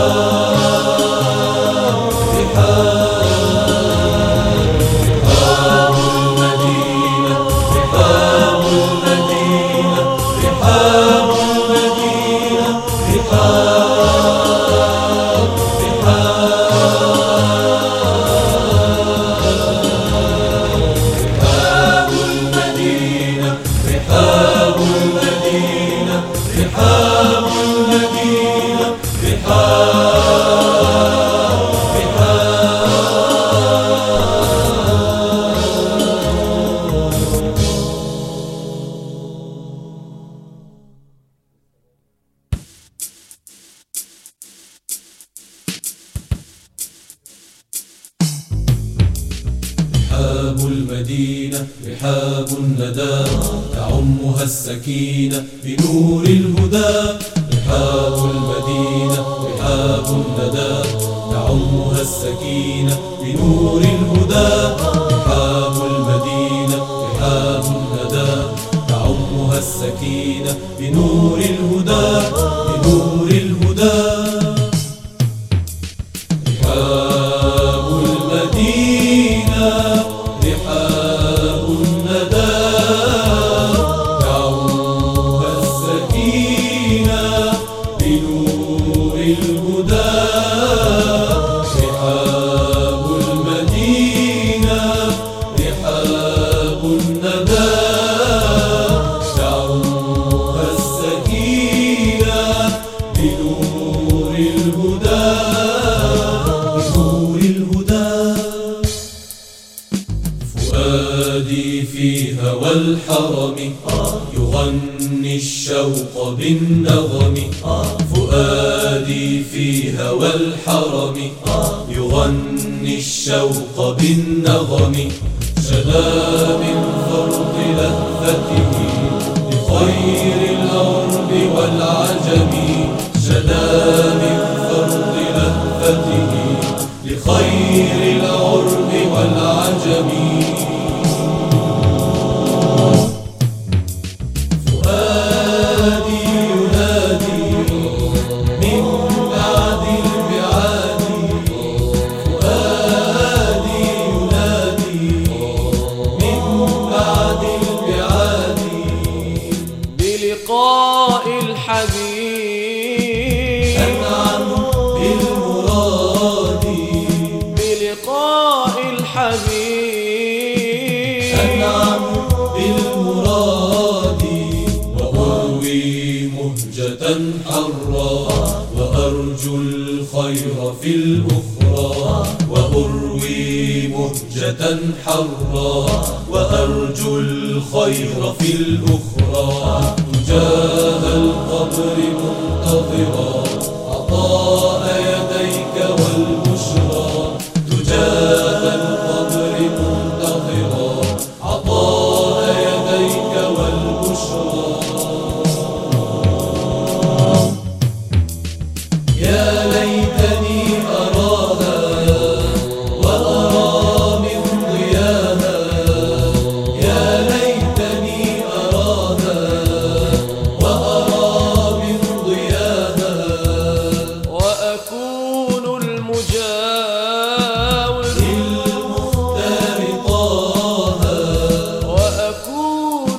رحاب المدينة رحاب الندى تعمها السكينة بنور الهدى. رحاب المدينة رحاب الندى تعمها السكينة بنور الهدى. رحاب المدينة رحاب الندى تعمها السكينة بنور الهدى بنور الهدى. رحاب المدينة رحاب الندى تعمها السكينة بنور الهدى. رحاب المدينة رحاب الندى تعمها السكينة بنور الهدى بنور الهدى. فؤادي في هوى الحرم يغني الشوق بالنغم. فؤادي في هوى الحرم يغني الشوق بالنغم. شدا من فرط لهفته لخير العرب والعجم. شدا من فرط لهفته لخير العرب والعجم. فؤادي ينادي من بعد البعاد. فؤادي ينادي من بعد البعاد بلقاء الحبيب. أنعم بالمراد بلقاء الحبيب. أنعم بالمراد. وأروي مهجة حرا وأرجو الخير في الأخرى. وأروي مهجة حرا وأرجو الخير في الأخرى. تجاه القبر منتظرا عطاء يديك والبشرى. تجاه القبر منتظرا عطاء يديك والبشرى. يا ليتني أراها وأرى من ضياها. يا ليتني أراها وأرى من ضياها. وأكون المجاور للمختار طه. وأكون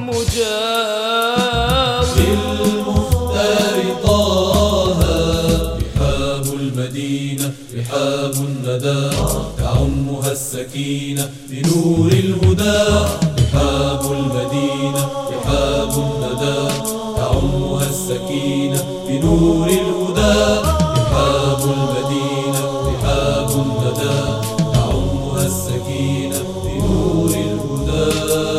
المجاور للمختار طه. رحاب المدينة رحاب الندى تعمها السكينة بنور الهدى. رحاب المدينة رحاب الندى تعمها السكينة بنور الهدى. رحاب المدينة رحاب الندى تعمها السكينة بنور الهدى.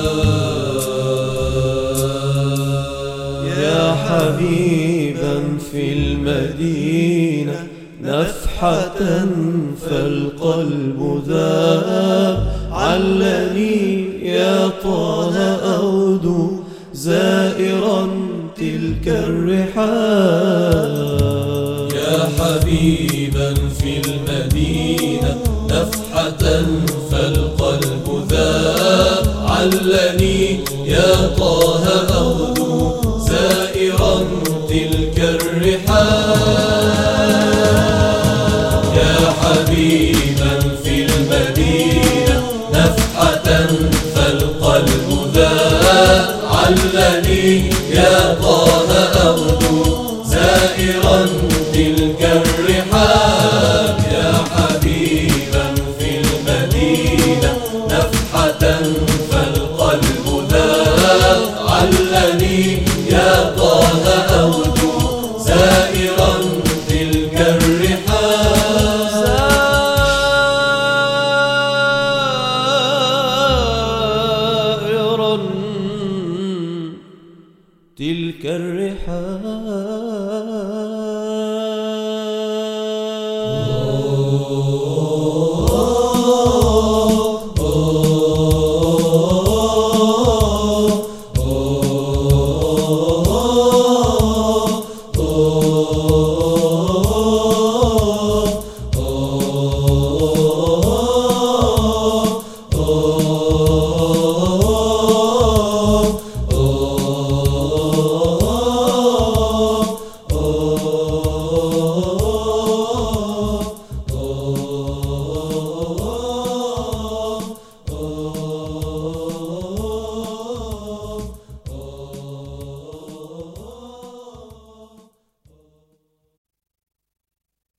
يا حبيبا في المدينة نفحة فالقلب ذاب. علني يا طه أودو زائرا تلك الرحاب. يا حبيبا في المدينة نفحة فالقلب ذاب. علني يا طه أغدو زائرا تلك الرحاب. كالريح